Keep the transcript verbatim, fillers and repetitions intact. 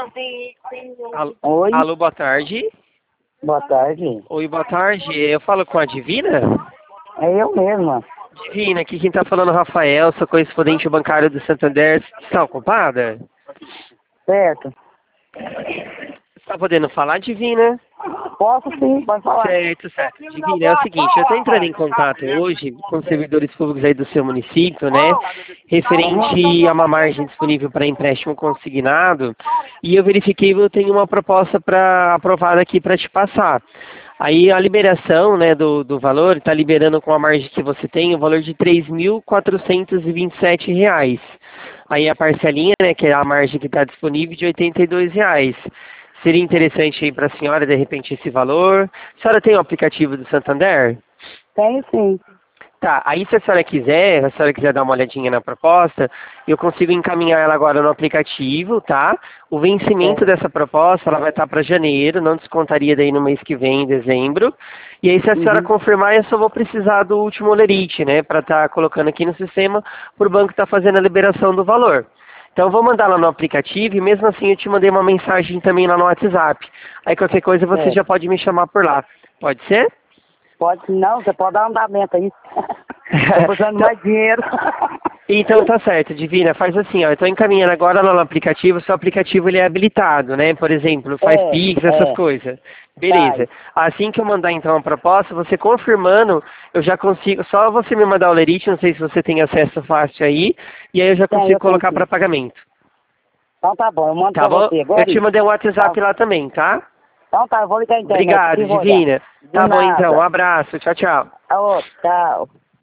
Alô, Oi, alô, boa tarde. boa tarde. Oi, boa tarde. Eu falo com a Divina? É eu mesma. Divina, aqui quem tá falando é o Rafael, sou correspondente bancário do Santander. Está ocupada? Certo? Está podendo falar, Divina? Posso sim, pode falar. Certo, certo. Divina, é o seguinte, eu estou entrando em contato hoje com os servidores públicos aí do seu município, né? Referente a uma margem disponível para empréstimo consignado. E eu verifiquei que eu tenho uma proposta para aprovada aqui para te passar. Aí a liberação, né, do, do valor, está liberando com a margem que você tem o valor de três mil quatrocentos e vinte e sete reais. Aí a parcelinha, né, que é a margem que está disponível, de oitenta e dois reais. Seria interessante aí para a senhora, de repente, esse valor. A senhora tem o aplicativo do Santander? Tenho sim. Tá, aí se a senhora quiser, se a senhora quiser dar uma olhadinha na proposta, eu consigo encaminhar ela agora no aplicativo, tá? O vencimento Certo. dessa proposta, ela vai estar para janeiro, não descontaria daí no mês que vem, em dezembro. E aí se a senhora Uhum. confirmar, eu só vou precisar do último olerite, né? Para estar colocando aqui no sistema, para o banco estar fazendo a liberação do valor. Então eu vou mandar lá no aplicativo e mesmo assim eu te mandei uma mensagem também lá no WhatsApp. Aí qualquer coisa você Certo. já pode me chamar por lá. Pode ser? Pode não, você pode dar um andamento aí. Tô precisando Então, mais dinheiro. então tá certo, Divina, faz assim, ó, eu tô encaminhando agora lá no aplicativo, seu aplicativo ele é habilitado, né? Por exemplo, faz É, Pix, essas é, coisas. faz. Beleza. Assim que eu mandar então a proposta, você confirmando, eu já consigo, só você me mandar o lerite, não sei se você tem acesso fácil aí, e aí eu já Tem, consigo eu tenho colocar para sim. pagamento. Então tá bom, eu mando Tá pra bom? você Eu agora. te mandei um Tá. WhatsApp lá também, tá? Então tá, eu vou ligar a internet aqui Obrigado, e vou olhar. Divina. De Tá bom então, um nada. abraço, tchau, tchau. Ô, tchau.